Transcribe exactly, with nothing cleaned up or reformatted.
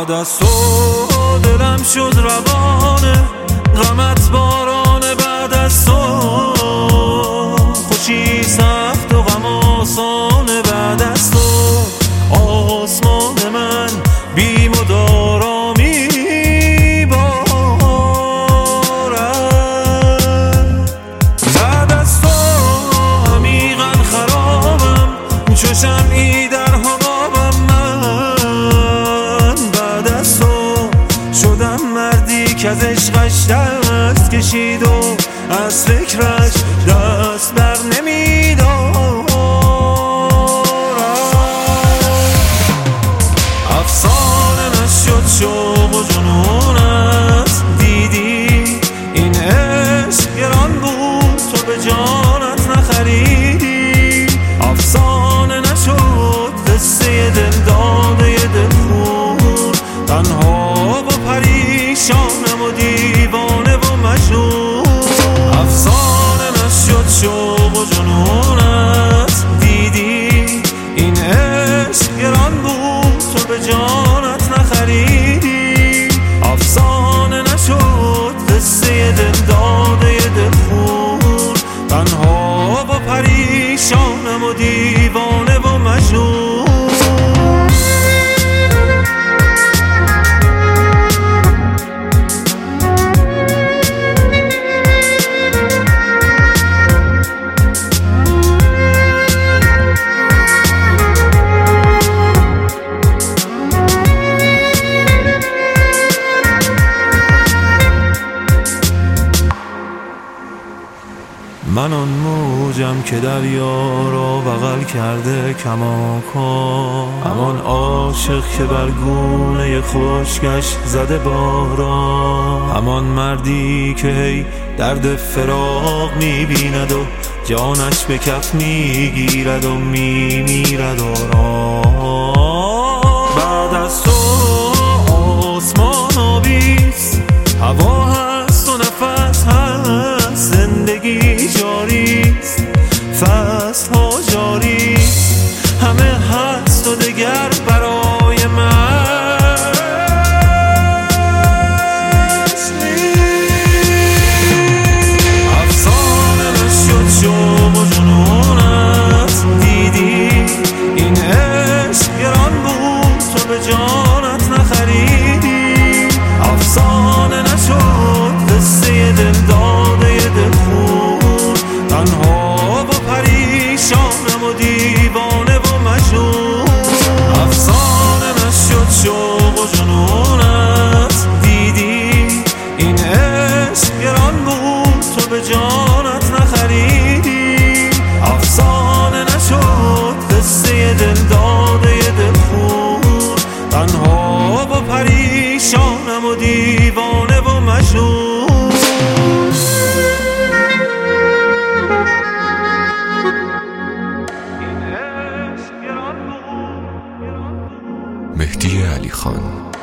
بعد از تو دلم شد روانه، غمت بارانه. بعد از تو خوشی سخت و غم آسانه. بعد از تو آسمان من بیم و دارامی بارد. بعد از تو عمیقا خرابم، چو شمعی در حبابم من. بعد از تو شدم مردی که از عشقش دست کشید و از فکرش دست بر نمیدارد. افسانه نشد شوق و جنونت، دیدی این عشق گران بود تو به جانت نخریدی. افسانه نشد قصه دل داده دل خون، تنها و پریشانم و دیوانه و مجنون. افسانه نشد شوق و جنونت، دیدی این عشق گران بود تو به جانت نخریدی. افسانه نشد قصه دل داده دل خون، تنها و پریشانم و دیوانه و مجنون. من آن موجم که دریا را بغل کرده کماکان، همان عاشق که بر گونه خشکش زده باران، همان مردی که هی درد فراق می‌بیند و جانش به کف میگیرد و میمیرد آرام. بعد از تو آسمان آبیست، هوا هست و نفس هست، زندگی جاریست، فصل ها جاریست، همه هست و دگر برای من افسانه نشد شوق و جنونت، دیدی این عشق گران بود تو به جانت نخریدی. افسانه نشد قصه دل داده دل خون، تنها و پریشانم و دیوانه و مجنون. افسانه نشد شوق و جنونت، دیدی این عشق گران بود تو به جانت نخریدی. افسانه نشد قصه دل داده دل خون، تنها و پریشانم و دیوانه و مجنون. مهدی علی خان.